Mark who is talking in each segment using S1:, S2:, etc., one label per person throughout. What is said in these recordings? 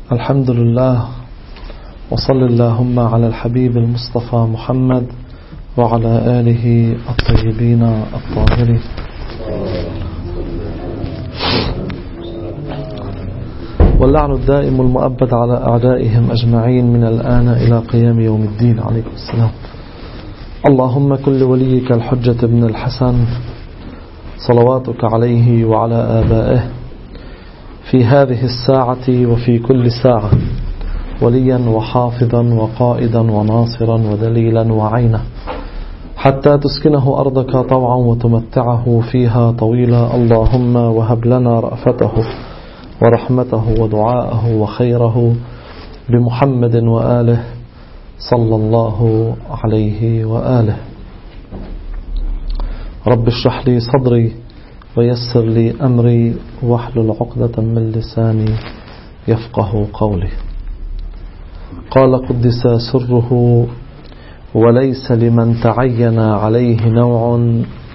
S1: الحمد لله، وصل اللهم على الحبيب المصطفى محمد وعلى آله الطيبين الطاهرين. واللعن الدائم المؤبد على أعدائهم أجمعين من الآن إلى قيام يوم الدين. عليكم السلام. اللهم كن لوليك الحجة بن الحسن صلواتك عليه وعلى آبائه في هذه الساعة وفي كل ساعة وليا وحافظا وقائدا وناصرا ودليلا وعينا، حتى تسكنه أرضك طوعا وتمتعه فيها طويلا. اللهم وهب لنا رأفته ورحمته ودعاءه وخيره بمحمد وآله صلى الله عليه وآله. رب اشرح لي صدري ويسر لي أمري واحلل عقدة من لساني يفقه قولي. قال قدس سره: وليس لمن تعين عليه نوع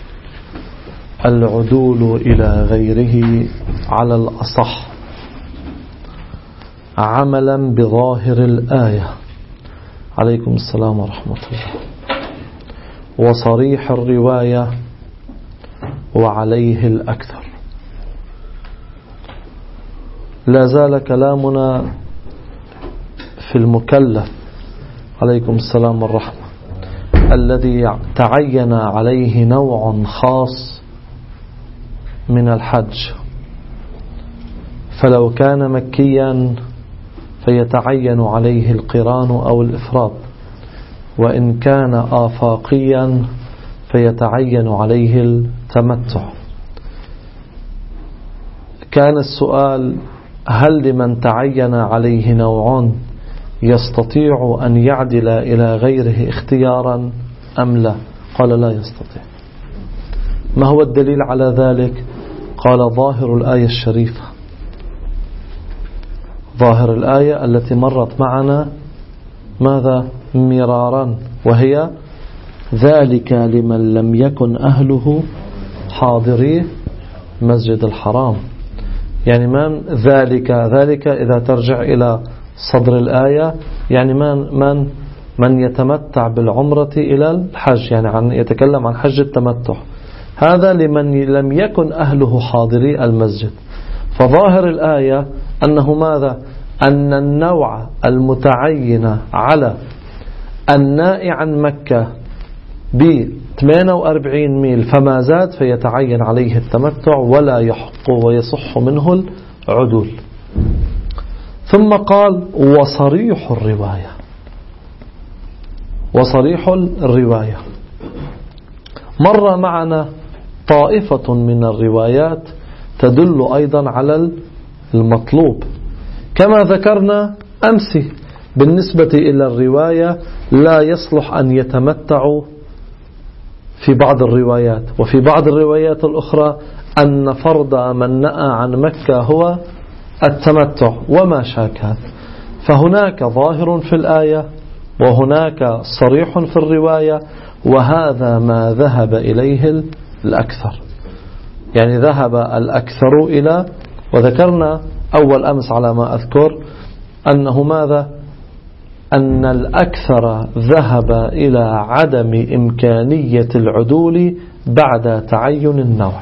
S1: العدول إلى غيره على الأصح عملا بظاهر الآية. عليكم السلام ورحمة الله. وصريح الرواية وعليه الأكثر. لا زال كلامنا في المكلف عليكم السلام والرحمة الذي تعين عليه نوع خاص من الحج، فلو كان مكيا فيتعين عليه القران أو الإفراد، وإن كان آفاقيا فيتعين عليه التمتع. كان السؤال: هل لمن تعين عليه نوع يستطيع أن يعدل إلى غيره اختيارا أم لا؟ قال لا يستطيع. ما هو الدليل على ذلك؟ قال: ظاهر الآية الشريفة، ظاهر الآية التي مرت معنا ماذا؟ مرارا، وهي: ذلك لمن لم يكن أهله حاضري مسجد الحرام. يعني من ذلك؟ ذلك إذا ترجع إلى صدر الآية يعني من يتمتع بالعمرة إلى الحج، يعني يتكلم عن حج التمتع. هذا لمن لم يكن أهله حاضري المسجد. فظاهر الآية أنه ماذا؟ أن النوع المتعين على النائي عن مكة ب 48 ميل فما زاد فيتعين عليه التمتع ولا يحق ويصح منه العدول. ثم قال: وصريح الرواية. وصريح الرواية مر معنا طائفة من الروايات تدل أيضا على المطلوب، كما ذكرنا أمس بالنسبة إلى الرواية لا يصلح أن يتمتعوا في بعض الروايات، وفي بعض الروايات الأخرى أن فرض من نأى عن مكة هو التمتع وما شاكل. فهناك ظاهر في الآية وهناك صريح في الرواية، وهذا ما ذهب إليه الأكثر. يعني ذهب الأكثر إلى، وذكرنا أول أمس على ما أذكر أنه ماذا؟ أن الأكثر ذهب إلى عدم إمكانية العدول بعد تعين النوع.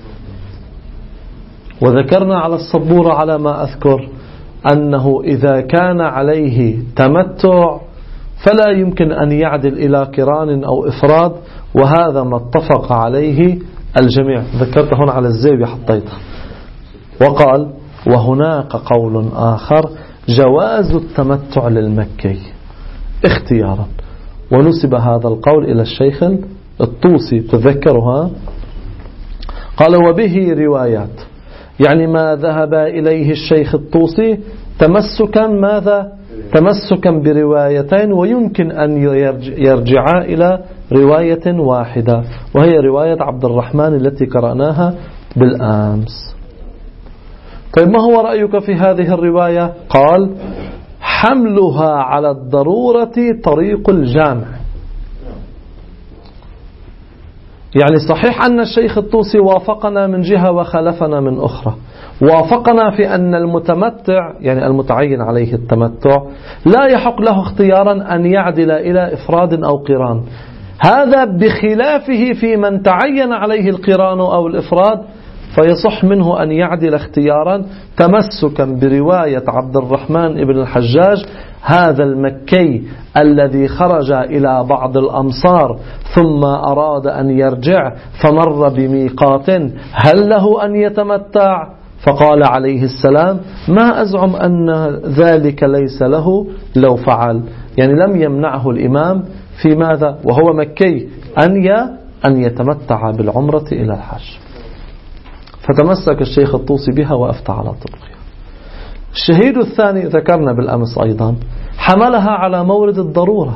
S1: وذكرنا على السبورة على ما أذكر أنه إذا كان عليه تمتع فلا يمكن أن يعدل إلى قران أو إفراد، وهذا ما اتفق عليه الجميع. ذكرت هنا على الزيب حطيتها. وقال: وهناك قول آخر جواز التمتع للمكي اختيارا، ونسب هذا القول إلى الشيخ الطوسي، تذكرها. قال: وبه روايات، يعني ما ذهب إليه الشيخ الطوسي تمسكا ماذا؟ تمسكا بروايتين، ويمكن أن يرجعا إلى رواية واحدة، وهي رواية عبد الرحمن التي قرأناها بالأمس. طيب ما هو رأيك في هذه الرواية؟ قال: حملها على الضرورة طريق الجامع. يعني صحيح أن الشيخ الطوسي وافقنا من جهة وخالفنا من أخرى. وافقنا في أن المتمتع يعني المتعين عليه التمتع لا يحق له اختيارا أن يعدل إلى إفراد أو قران، هذا بخلافه في من تعين عليه القران أو الإفراد، فيصح منه أن يعدل اختيارا تمسكا برواية عبد الرحمن ابن الحجاج هذا المكي الذي خرج إلى بعض الأمصار ثم أراد أن يرجع فمر بميقات، هل له أن يتمتع؟ فقال عليه السلام: ما أزعم أن ذلك ليس له لو فعل. يعني لم يمنعه الإمام في ماذا وهو مكي أن يتمتع بالعمرة إلى الحج. فتمسك الشيخ الطوسي بها وأفتى على طرقها. الشهيد الثاني ذكرنا بالأمس أيضا حملها على مورد الضرورة،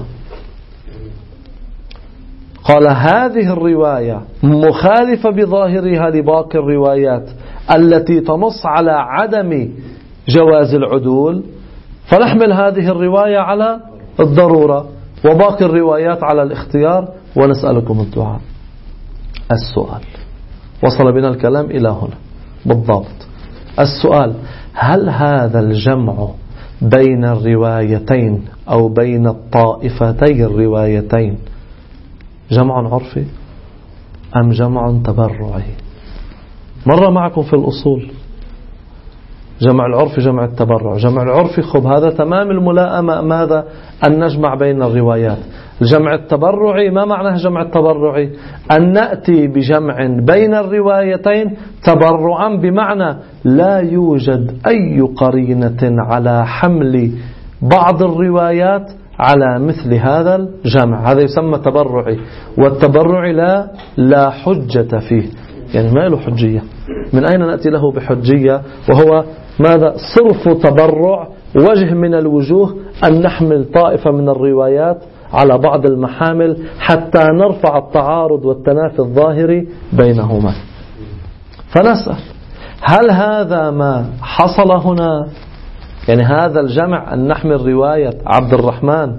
S1: قال: هذه الرواية مخالفة بظاهرها لباقي الروايات التي تنص على عدم جواز العدول، فنحمل هذه الرواية على الضرورة وباقي الروايات على الاختيار، ونسألكم الدعاء. السؤال وصل بنا الكلام إلى هنا بالضبط. السؤال: هل هذا الجمع بين الروايتين أو بين الطائفتي الروايتين جمع عرفي أم جمع تبرعي؟ مر معكم في الأصول جمع العرفي جمع التبرع. جمع العرفي خب هذا تمام الملائمة، ماذا؟ أن نجمع بين الروايات. الجمع التبرعي ما معناه جمع التبرعي؟ أن نأتي بجمع بين الروايتين تبرعا، بمعنى لا يوجد أي قرينة على حمل بعض الروايات على مثل هذا الجمع، هذا يسمى تبرعي. والتبرعي لا حجة فيه، يعني ما له حجية. من أين نأتي له بحجية؟ وهو ماذا؟ صرف تبرع، وجه من الوجوه أن نحمل طائفة من الروايات على بعض المحامل حتى نرفع التعارض والتنافي الظاهري بينهما. فنسأل: هل هذا ما حصل هنا؟ يعني هذا الجمع أن نحمل رواية عبد الرحمن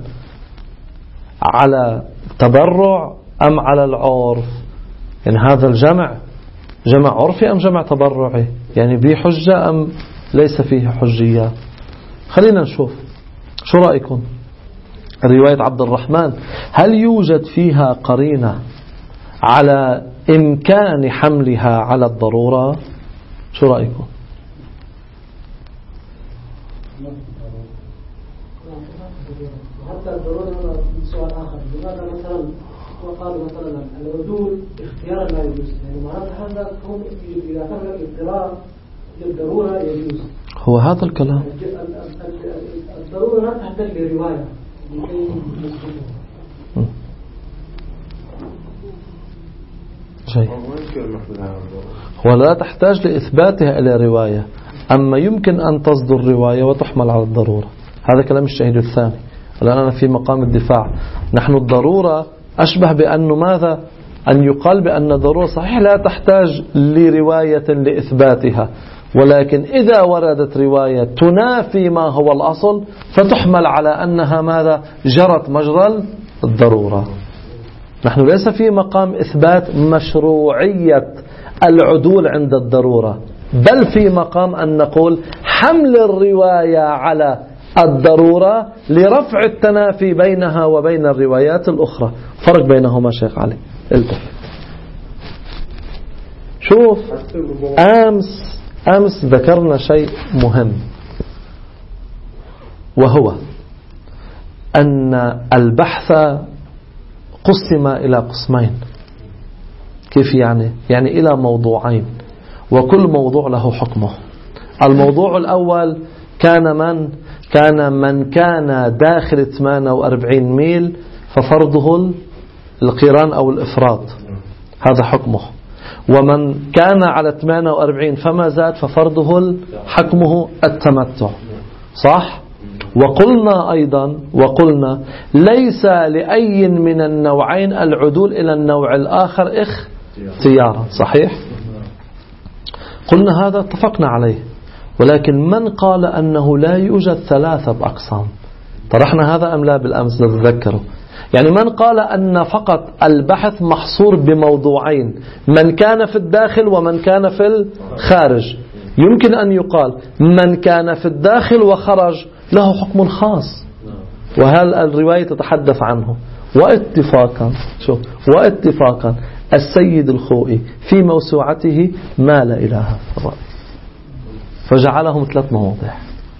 S1: على تبرع أم على العرف؟ يعني هذا الجمع جمع عرفي أم جمع تبرعي؟ يعني به حجة أم ليس فيه حجية؟ خلينا نشوف شو رأيكم. رواية عبد الرحمن هل يوجد فيها قرينة على إمكان حملها على الضرورة؟ شو رأيكم؟
S2: حتى الضرورة سؤال آخر، لماذا مثلا وقالوا مثلا العدول اختيارا لا يجوز؟ يعني معناتها هذا هم إذا كان الاضطرار للضرورة يجوز.
S1: هو هذا الكلام.
S2: الضرورة لا تحتاج لرواية لكي
S1: شيء ولا تحتاج لإثباتها إلى رواية، أما يمكن أن تصدر رواية وتحمل على الضرورة. هذا كلام الشهيد الثاني. الآن أنا في مقام الدفاع. نحن الضرورة أشبه بأنه ماذا؟ أن يقال بأن الضرورة صحيح لا تحتاج لرواية لإثباتها، ولكن إذا وردت رواية تنافي ما هو الأصل فتحمل على أنها ماذا؟ جرت مجرى الضرورة. نحن ليس في مقام إثبات مشروعية العدول عند الضرورة، بل في مقام أن نقول حمل الرواية على الضرورة لرفع التنافي بينها وبين الروايات الأخرى. فرق بينهما شيخ علي. التفت شوف، أمس ذكرنا شيء مهم، وهو أن البحث قسم إلى قسمين. كيف يعني؟ يعني إلى موضوعين، وكل موضوع له حكمه. الموضوع الأول كان من كان داخل 48 ميل ففرضه القران أو الإفراد، هذا حكمه. ومن كان على 48 فما زاد ففرضه حكمه التمتع، صح؟ وقلنا ليس لأي من النوعين العدول إلى النوع الآخر اختيارا، صحيح؟ قلنا هذا اتفقنا عليه. ولكن من قال أنه لا يوجد ثلاثة أقسام؟ طرحنا هذا أم لا بالأمس؟ نتذكره. يعني من قال أن فقط البحث محصور بموضوعين، من كان في الداخل ومن كان في الخارج، يمكن أن يقال من كان في الداخل وخرج له حكم خاص، وهل الرواية تتحدث عنه. واتفاقا السيد الخوئي في موسوعته مال إلى هذا الرأي فجعلهم 3 مواضع.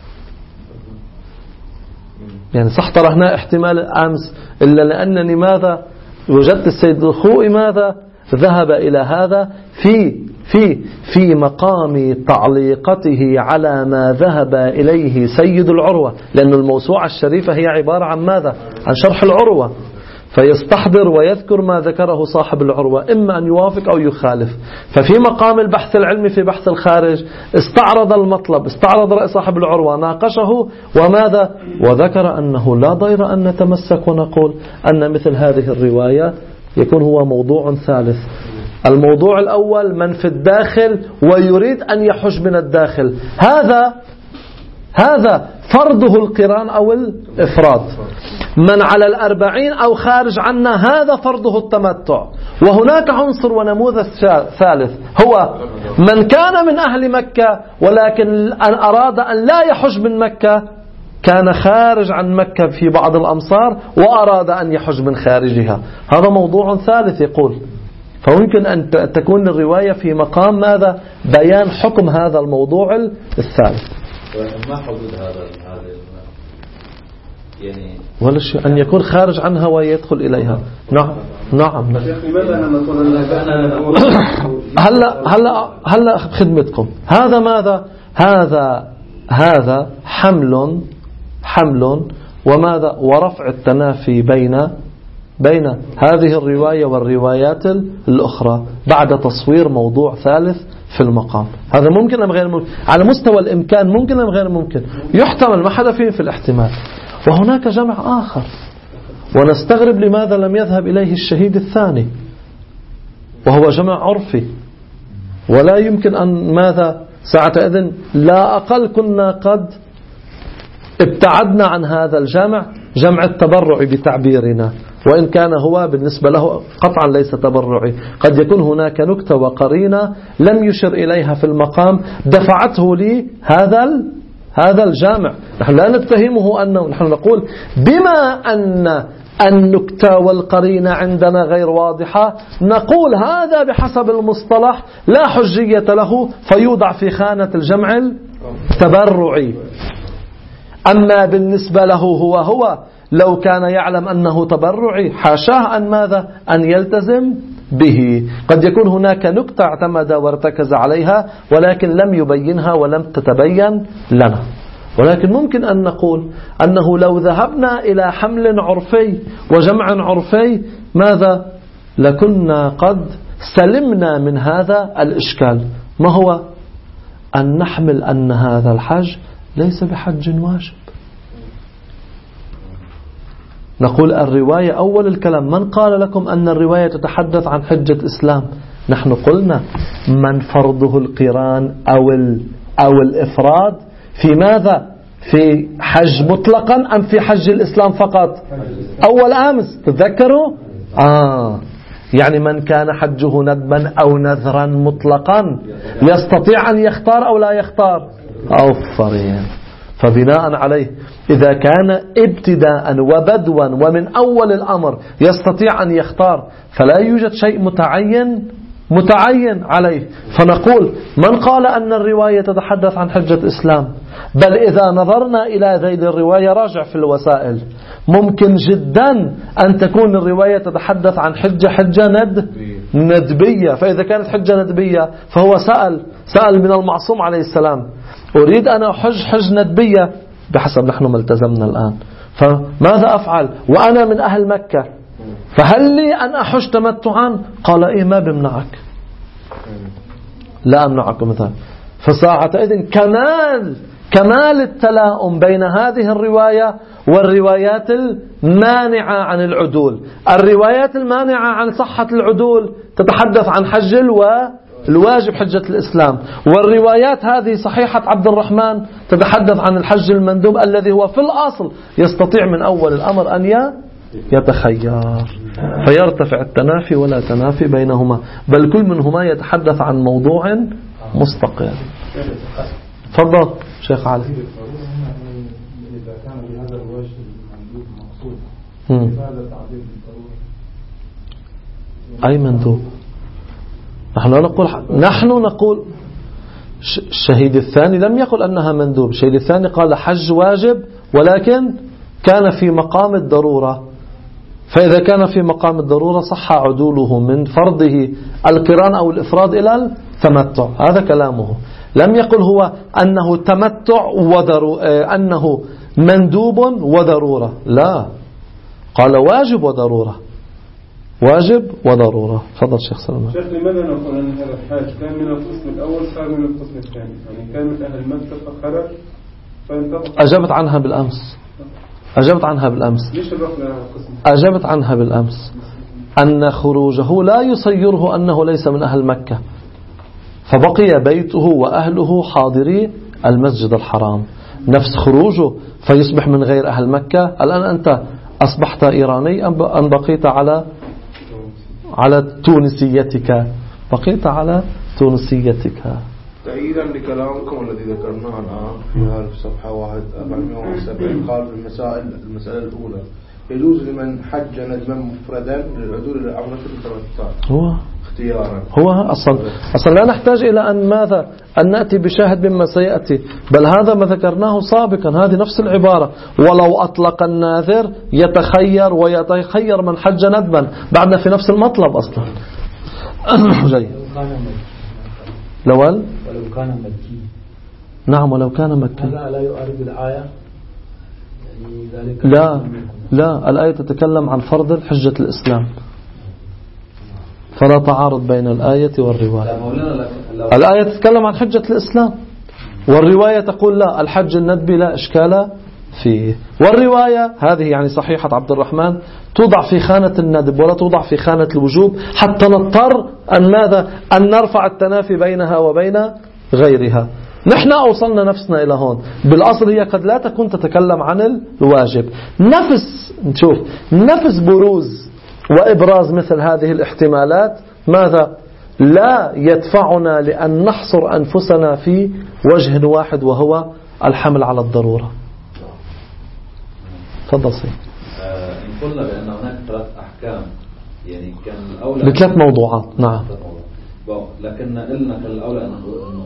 S1: يعني صح طرحنا احتمال أمس، إلا لأنني ماذا وجدت السيد الخوئي ماذا ذهب إلى هذا في مقام تعليقته على ما ذهب إليه سيد العروة، لأن الموسوعة الشريفة هي عبارة عن ماذا؟ عن شرح العروة، فيستحضر ويذكر ما ذكره صاحب العروة، إما أن يوافق أو يخالف. ففي مقام البحث العلمي في بحث الخارج استعرض المطلب، استعرض رأي صاحب العروة، ناقشه وماذا؟ وذكر أنه لا ضير أن نتمسك ونقول أن مثل هذه الرواية يكون هو موضوع ثالث. الموضوع الأول من في الداخل ويريد أن يحج من الداخل، هذا فرضه القران أو الإفراد. من على 40 أو خارج عنا هذا فرضه التمتع. وهناك عنصر ونموذج ثالث، هو من كان من أهل مكة ولكن أراد أن لا يحج من مكة، كان خارج عن مكة في بعض الأمصار وأراد أن يحج من خارجها، هذا موضوع ثالث يقول. فممكن أن تكون الرواية في مقام ماذا؟ بيان حكم هذا الموضوع الثالث.
S3: ما حدود هذا يعني
S1: ولا شيء أن يكون خارج عنها ويدخل إليها. نعم. هلا خدمتكم. هذا ماذا؟ هذا حمل وماذا؟ ورفع التنافي بين هذه الرواية والروايات الأخرى بعد تصوير موضوع ثالث في المقام. هذا ممكن أم غير ممكن؟ على مستوى الإمكان ممكن أم غير ممكن؟ يحتمل، ما حدا فيه في الاحتمال. وهناك جمع آخر، ونستغرب لماذا لم يذهب إليه الشهيد الثاني، وهو جمع عرفي، ولا يمكن أن ماذا ساعة إذن لا أقل كنا قد ابتعدنا عن هذا جمع التبرع بتعبيرنا، وإن كان هو بالنسبة له قطعا ليس تبرعي، قد يكون هناك نكتة وقرينة لم يشر إليها في المقام دفعته لي هذا الجامع. نحن لا نتهمه أنه، نحن نقول بما أن النكتة والقرينة عندنا غير واضحة، نقول هذا بحسب المصطلح لا حجية له فيوضع في خانة الجمع التبرعي. أما بالنسبة له هو لو كان يعلم أنه تبرعي حاشاه أن ماذا؟ أن يلتزم به. قد يكون هناك نكتة اعتمد وارتكز عليها ولكن لم يبينها ولم تتبين لنا. ولكن ممكن أن نقول أنه لو ذهبنا إلى حمل عرفي وجمع عرفي ماذا؟ لكنا قد سلمنا من هذا الإشكال. ما هو؟ أن نحمل أن هذا الحج ليس بحج واجب. نقول الرواية أول الكلام، من قال لكم أن الرواية تتحدث عن حجة إسلام؟ نحن قلنا من فرضه القران أو الإفراد في ماذا؟ في حج مطلقا أم في حج الإسلام فقط؟ أول أمس تتذكروا؟ يعني من كان حجه ندبا أو نذرا مطلقا يستطيع أن يختار أو لا يختار؟ أوفرين. فبناء عليه إذا كان ابتداء وبدوا ومن أول الأمر يستطيع أن يختار، فلا يوجد شيء متعين عليه. فنقول من قال أن الرواية تتحدث عن حجة إسلام، بل إذا نظرنا إلى ذيل الرواية راجع في الوسائل، ممكن جدا أن تكون الرواية تتحدث عن حجة ندبية. فإذا كانت حجة ندبية فهو سأل من المعصوم عليه السلام أريد أن حج ندبية بحسب نحن ما التزمنا الآن، فماذا أفعل وأنا من أهل مكة؟ فهل لي أن أحج تمتعا؟ قال إيه ما بمنعك، لا أمنعك مثلا. فساعة إذن كمال التلاؤم بين هذه الرواية والروايات المانعة عن العدول. الروايات المانعة عن صحة العدول تتحدث عن حج الواجب حجة الإسلام، والروايات هذه صحيحة عبد الرحمن تتحدث عن الحج المندوب الذي هو في الأصل يستطيع من أول الأمر يتخير، فيرتفع التنافي ولا تنافي بينهما، بل كل منهما يتحدث عن موضوع مستقل. تفضل شيخ علي.
S4: إذا كان بهذا الوجه المندوب مقصود لماذا تعديل بالضرورة؟
S1: أي مندوب؟ نحن نقول الشهيد الثاني لم يقل أنها مندوب. الشهيد الثاني قال حج واجب ولكن كان في مقام الضرورة، فإذا كان في مقام الضرورة صح عدوله من فرضه القران أو الإفراد إلى التمتع. هذا كلامه. لم يقل هو أنه تمتع أنه مندوب وضرورة، لا، قال واجب وضرورة، واجب وضرورة. تفضل شيخ سلمان.
S4: شيخ لماذا نقول أن هذا الحاج كان من القسم الأول صار من القسم الثاني؟ يعني كان من أهل مكة فخرج فانتقل.
S1: أجبت عنها بالأمس.
S4: ليش الرفض على القسم؟
S1: أجبت عنها بالأمس أن خروجه لا يصيره أنه ليس من أهل مكة، فبقي بيته وأهله حاضري المسجد الحرام. نفس خروجه فيصبح من غير أهل مكة. الآن أنت أصبحت إيراني أم بقيت على تونسيتك؟ بقيت على تونسيتك.
S5: تأييدا لكلامكم الذي ذكرناه الآن في هذه الصفحة 470 قال في المسألة الأولى يجوز لمن حج ندما مفردا للعدول إلى عمرة التمتع اختيارا.
S1: هو أصلا لا نحتاج إلى أن نأتي بشاهد مما سيأتي، بل هذا ما ذكرناه سابقا. هذه نفس العبارة، ولو أطلق الناذر يتخير ويتخير من حج ندما، بعدنا في نفس المطلب أصلا. جيد. ولو كان مكي. نعم ولو كان مكي.
S2: هذا لا يؤرد الآية.
S1: لا الآية تتكلم عن فرض الحجة الإسلام، فلا تعارض بين الآية والرواية. الآية تتكلم عن حجة الإسلام، والرواية تقول لا، الحج الندبي لا إشكال فيه. والرواية هذه يعني صحيحة عبد الرحمن توضع في خانة الندب ولا توضع في خانة الوجوب، حتى نضطر أن نرفع التنافي بينها وبين غيرها. نحن أوصلنا نفسنا إلى هون. بالأصل هي قد لا تكون تتكلم عن الواجب. نفس بروز وإبراز مثل هذه الاحتمالات ماذا لا يدفعنا لأن نحصر أنفسنا في وجه واحد، وهو الحمل على الضرورة. تفضل سيد.
S3: إن قلنا بأن هناك 3 أحكام، يعني كان الأولى
S1: ل3 موضوعات. نعم.
S3: لكن قلنا كان الأولى أنه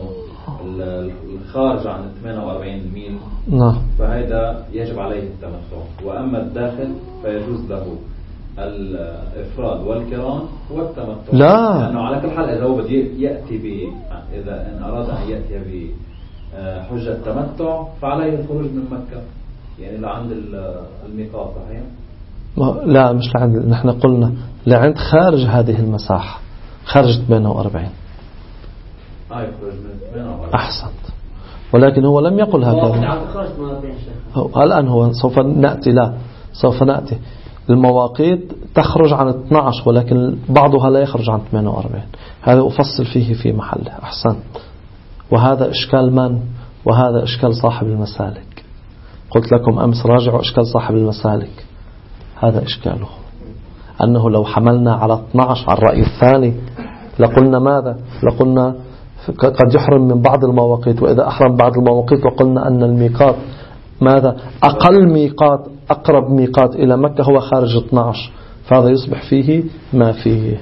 S3: الخارج عن 48 ميل،
S1: نعم،
S3: فهذا يجب عليه التمتع، وأما الداخل فيجوز له الإفراد والقران والتمتع.
S1: لا،
S3: لأنه على كل حال إذا هو بده يأتي إذا إن أراد أن يأتي بحجة التمتع فعليه الخروج من مكة، يعني لعند الميقات صحيح؟
S1: لا مش لعند، نحن قلنا لعند خارج هذه المساحة، خارج 48.
S3: يخرج من 48.
S1: أحسنت، ولكن هو لم يقل هكذا. الآن هو سوف نأتي المواقيت تخرج عن 12، ولكن بعضها لا يخرج عن 48. هذا أفصل فيه في محله. أحسن. وهذا إشكال من؟ وهذا إشكال صاحب المسالك. قلت لكم أمس راجعوا إشكال صاحب المسالك، هذا إشكاله، أنه لو حملنا على 12 على الرأي الثاني لقلنا ماذا؟ لقلنا قد يحرم من بعض المواقيت، وإذا أحرم بعض المواقيت وقلنا أن الميقات ماذا؟ أقل ميقات، أقرب ميقات إلى مكة هو خارج 12، فهذا يصبح فيه ما فيه.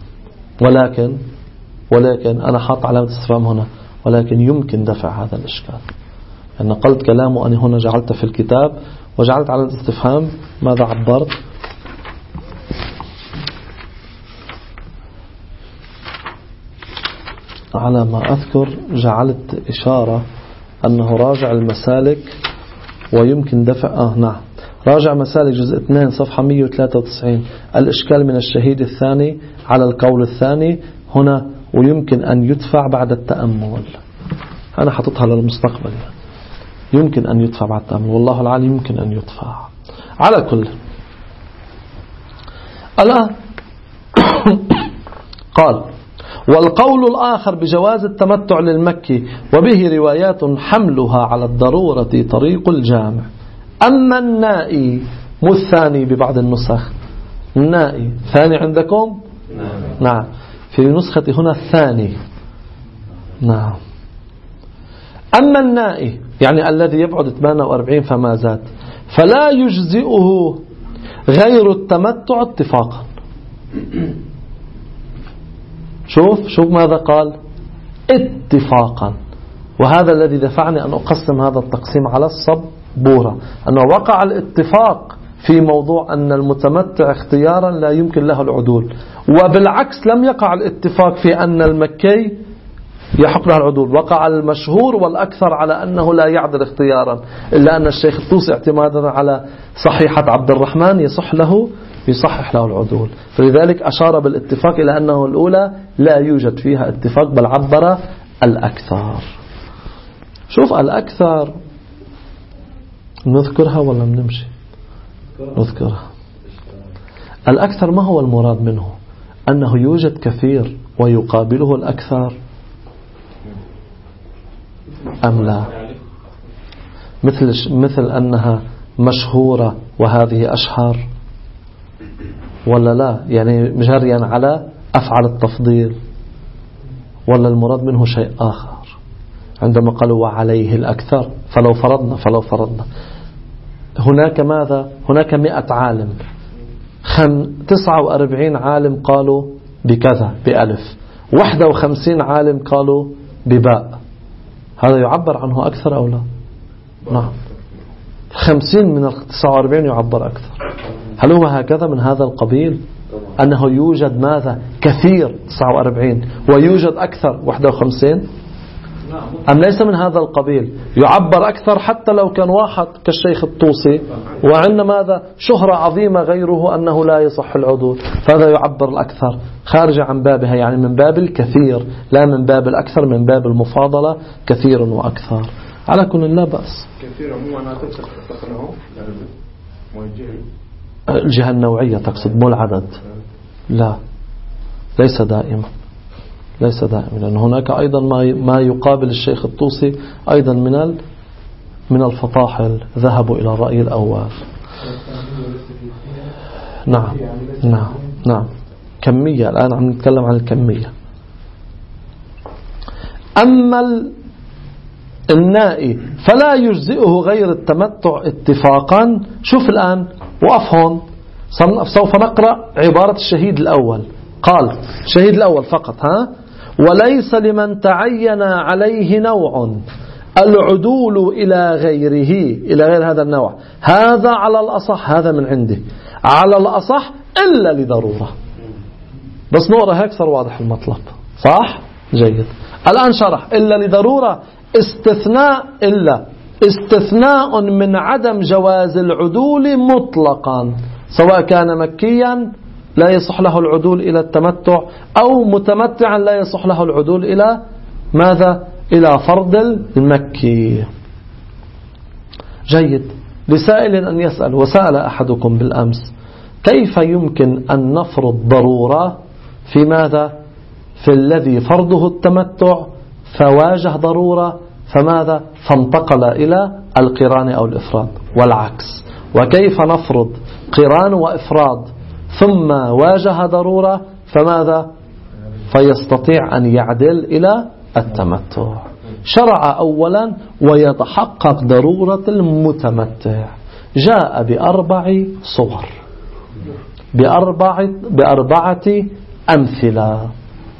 S1: ولكن أنا حاط علامة استفهام هنا، ولكن يمكن دفع هذا الإشكال. أن قلت كلامه أنا هنا جعلت في الكتاب وجعلت علامة استفهام. ماذا عبرت؟ على ما أذكر جعلت إشارة أنه راجع المسالك ويمكن دفع نعم، راجع مسالك جزء 2 صفحة 193. الإشكال من الشهيد الثاني على القول الثاني هنا، ويمكن أن يدفع بعد التأمل. أنا حطتها للمستقبل، يمكن أن يدفع بعد التأمل، والله العالي يمكن أن يدفع. على كل الآن قال والقول الآخر بجواز التمتع للمكي وبه روايات حملها على الضرورة طريق الجامع. أما النائي مو الثاني ببعض النسخ، النائي. ثاني عندكم؟ نعم. في نسختي هنا الثاني. نعم. أما النائي يعني الذي يبعد 48 فما زاد، فلا يجزئه غير التمتع اتفاقا. شوف ماذا قال؟ اتفاقا. وهذا الذي دفعني أن أقسم هذا التقسيم على الصبورة، أنه وقع الاتفاق في موضوع أن المتمتع اختيارا لا يمكن له العدول، وبالعكس لم يقع الاتفاق في أن المكي يحق له العدول. وقع المشهور والأكثر على أنه لا يعدل اختيارا، إلا أن الشيخ الطوسي اعتمادا على صحيحة عبد الرحمن يصحح له العدول. فلذلك أشار بالاتفاق إلى أنه الأولى لا يوجد فيها اتفاق، بل عبر الأكثر. شوف الأكثر نذكرها ولا نمشي؟ نذكرها. الأكثر ما هو المراد منه؟ أنه يوجد كثير ويقابله الأكثر أم لا؟ مثل أنها مشهورة وهذه أشهر ولا لا؟ يعني جريا على أفعل التفضيل، ولا المراد منه شيء آخر؟ عندما قالوا وعليه الأكثر، فلو فرضنا هناك ماذا؟ هناك 100 عالم، 49 عالم قالوا بكذا بألف، 51 عالم قالوا بباء، هذا يعبر عنه أكثر أو لا؟ نعم. 50 من 49 يعبر أكثر. هل هو هكذا من هذا القبيل أنه يوجد ماذا؟ كثير 49 ويوجد أكثر 51، أم ليس من هذا القبيل؟ يعبر أكثر حتى لو كان واحد كالشيخ الطوسي وعندنا ماذا؟ شهرة عظيمة غيره أنه لا يصح العدول، فهذا يعبر الأكثر خارج عن بابها، يعني من باب الكثير لا من باب الأكثر، من باب المفاضلة كثير وأكثر. على كل لا بأس.
S5: كثير عموما تقنعه
S1: الجهة النوعية تقصد مو العدد؟ لا، ليس دائما، لأن هناك أيضا ما يقابل الشيخ الطوسي أيضا من الفطاحل ذهبوا إلى الرأي الأول. نعم. كمية، الآن عم نتكلم عن الكمية. أما النائي فلا يجزئه غير التمتع اتفاقا. شوف الآن وقف هون، سوف نقرأ عبارة الشهيد الأول. قال الشهيد الأول فقط وليس لمن تعين عليه نوع العدول إلى غير هذا النوع، هذا على الأصح، هذا من عندي على الأصح إلا لضرورة. بس نقرأ هيك صار واضح المطلب، صح؟ جيد. الآن شرح إلا لضرورة، استثناء من عدم جواز العدول مطلقا، سواء كان مكيا لا يصح له العدول إلى التمتع، أو متمتعا لا يصح له العدول إلى ماذا؟ إلى فرض المكي. جيد. لسائل أن يسأل، وسأل أحدكم بالأمس كيف يمكن أن نفرض ضرورة في ماذا؟ في الذي فرضه التمتع فواجه ضرورة فماذا؟ فانتقل إلى القران أو الإفراد، والعكس. وكيف نفرض قران وإفراد ثم واجه ضرورة فماذا؟ فيستطيع أن يعدل إلى التمتع. شرع أولا ويتحقق ضرورة المتمتع، جاء ب4 صور، بأربعة أمثلة.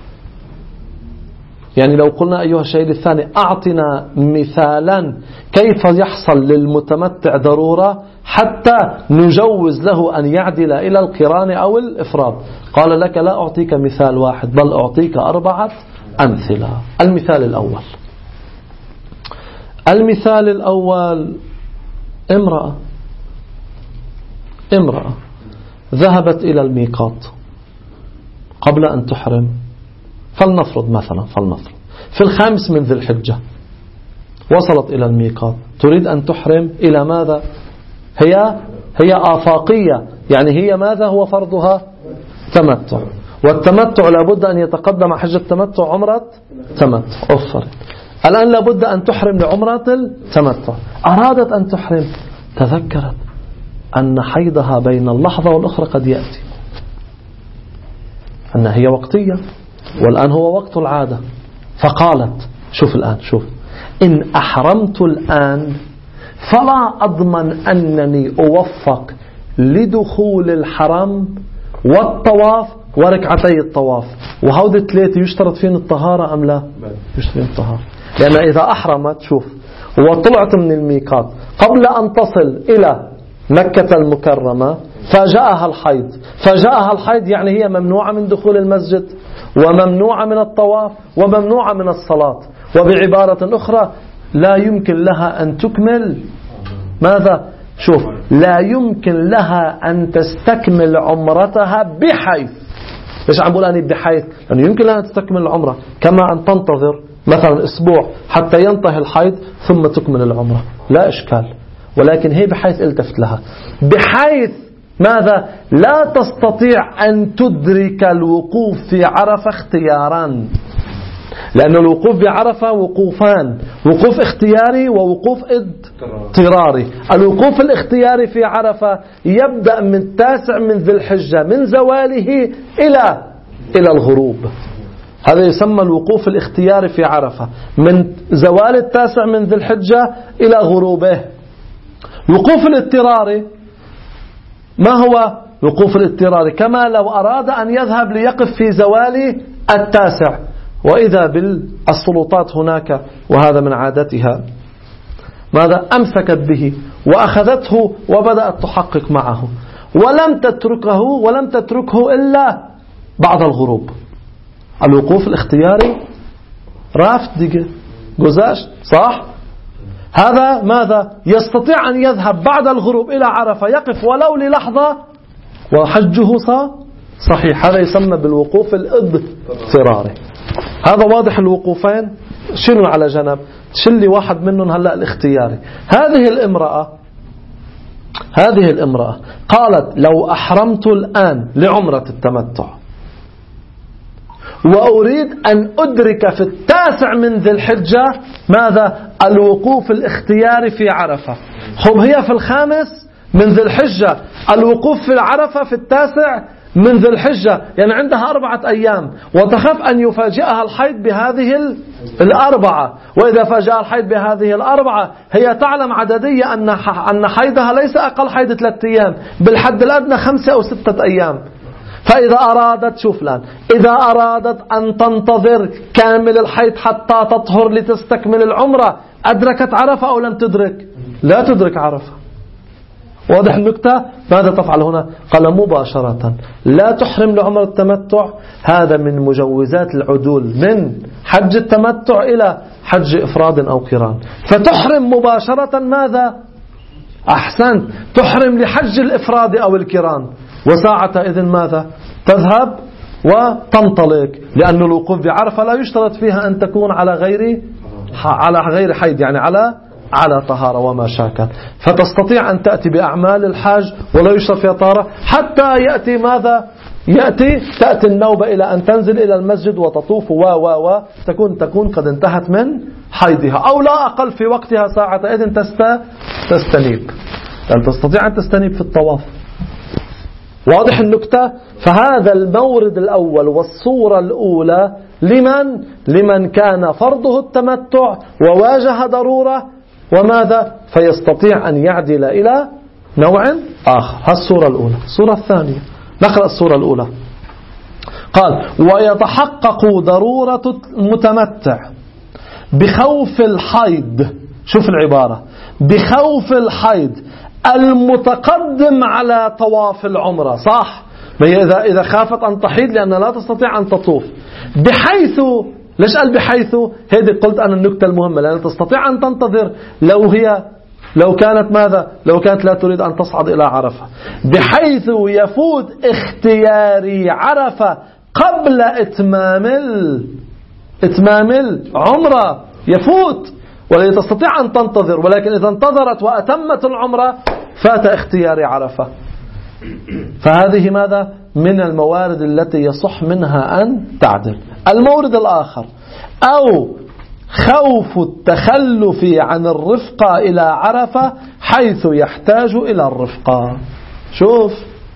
S1: يعني لو قلنا أيها الشهيد الثاني أعطنا مثالا كيف يحصل للمتمتع ضرورة حتى نجوز له أن يعدل إلى القران أو الإفراد، قال لك لا أعطيك مثال واحد بل أعطيك 4 أمثلة. المثال الأول امرأة ذهبت إلى الميقات قبل أن تحرم، فلنفرض في 5 من ذي الحجة وصلت إلى الميقات، تريد أن تحرم إلى ماذا؟ هي آفاقية، يعني هي ماذا هو فرضها؟ تمتع، والتمتع لابد أن يتقدم حج التمتع عمرة تمتع. الآن لابد أن تحرم لعمرة التمتع، أرادت أن تحرم، تذكرت أن حيضها بين اللحظة والأخرى قد يأتي، أنها هي وقتية والآن هو وقت العادة. فقالت شوف الآن، شوف، إن أحرمت الآن فلا أضمن أنني أوفق لدخول الحرم والطواف وركعتي الطواف. وهودي الثلاثة يشترط فين الطهارة أم لا؟ يشترط فين الطهارة، لأن إذا أحرمت شوف وطلعت من الميقات قبل أن تصل إلى مكة المكرمة فجاءها الحيض، فجاءها الحيض يعني هي ممنوعة من دخول المسجد وممنوعة من الطواف وممنوعة من الصلاة. وبعبارة أخرى لا يمكن لها أن تكمل ماذا؟ شوف، لا يمكن لها أن تستكمل عمرتها بحيث. ليش عم بقول أني بحيث؟ لأنه يمكن لها أن تستكمل العمرة كما أن تنتظر مثلا أسبوع حتى ينتهي الحيض ثم تكمل العمرة، لا إشكال. ولكن هي بحيث التفت لها، بحيث ماذا؟ لا تستطيع أن تدرك الوقوف في عرفة اختيارا، لأن الوقوف بعرفة وقوفان، وقوف اختياري ووقوف اضطراري. الوقوف الاختياري في عرفة يبدأ من 9 من ذي الحجة من زواله إلى الغروب، هذا يسمى الوقوف الاختياري في عرفة، من زوال 9 من ذي الحجة إلى غروبه. الوقوف الاضطراري ما هو؟ الوقوف الاضطراري كما لو أراد أن يذهب ليقف في زوال 9 وإذا بالسلطات هناك وهذا من عادتها ماذا؟ أمسكت به وأخذته وبدأت تحقق معه ولم تتركه إلا بعد الغروب. الوقوف الاختياري رافت ديجي جوزاش صح؟ هذا ماذا؟ يستطيع أن يذهب بعد الغروب إلى عرفة يقف ولو للحظة وحجه صحيح. هذا يسمى بالوقوف الاضطراري. هذا واضح الوقوفين، شنو على جنب، شلي واحد منهم هلأ الاختياري. هذه الامرأة قالت لو أحرمت الآن لعمرة التمتع وأريد أن أدرك في 9 من ذي الحجة ماذا؟ الوقوف الاختياري في عرفة. خب هي في 5 من ذي الحجة، الوقوف في العرفة في 9 من ذي الحجة، يعني عندها 4 أيام وتخاف أن يفاجئها الحيض بهذه 4. وإذا فاجأ الحيض بهذه 4 هي تعلم عددية أن حيضها ليس أقل حيض 3 أيام، بالحد الأدنى 5 أو 6 أيام. فإذا أرادت شوف الآن، إذا أرادت أن تنتظر كامل الحيض حتى تطهر لتستكمل العمرة، أدركت عرفة أو لم تدرك؟ لا تدرك عرفة. واضح النكتة؟ ماذا تفعل هنا؟ قال مباشرة لا تحرم لعمر التمتع. هذا من مجوزات العدول من حج التمتع إلى حج إفراد أو قران، فتحرم مباشرة ماذا؟ أحسنت، تحرم لحج الإفراد أو القران، وساعة إذن ماذا؟ تذهب وتنطلق، لأن الوقوف بعرفة لا يشترط فيها أن تكون على غير حيض، يعني على طهارة وما شاكل. فتستطيع أن تأتي بأعمال الحاج ولا يشرف فيها طهارة حتى يأتي ماذا؟ تأتي النوبة إلى أن تنزل إلى المسجد وتطوف تكون قد انتهت من حيضها، أو لا أقل في وقتها ساعة إذن تستنيب، يعني تستطيع أن تستنيب في الطواف. واضح النكتة؟ فهذا المورد الأول والصورة الأولى لمن كان فرضه التمتع وواجه ضرورة وماذا؟ فيستطيع أن يعدل إلى نوع آخر. هالصورة الأولى. الصورة الثانية، نقرأ الصورة الأولى. قال ويتحقق ضرورة المتمتع بخوف الحيض، شوف العبارة، بخوف الحيض المتقدم على طواف العمرة، صح؟ إذا خافت أن تحيض لأنها لا تستطيع أن تطوف، بحيث، ليش قال بحيث؟ هذه قلت أنا النكتة المهمة، لأن تستطيع أن تنتظر لو كانت ماذا؟ لو كانت لا تريد أن تصعد إلى عرفة، بحيث يفوت اختياري عرفة قبل إتمام العمرة، يفوت، ولا تستطيع أن تنتظر، ولكن إذا انتظرت وأتمت العمرة فات اختيار عرفة. فهذه ماذا؟ من الموارد التي يصح منها أن تعدل. المورد الآخر، أو خوف التخلف عن الرفقة إلى عرفة حيث يحتاج إلى الرفقة. شوف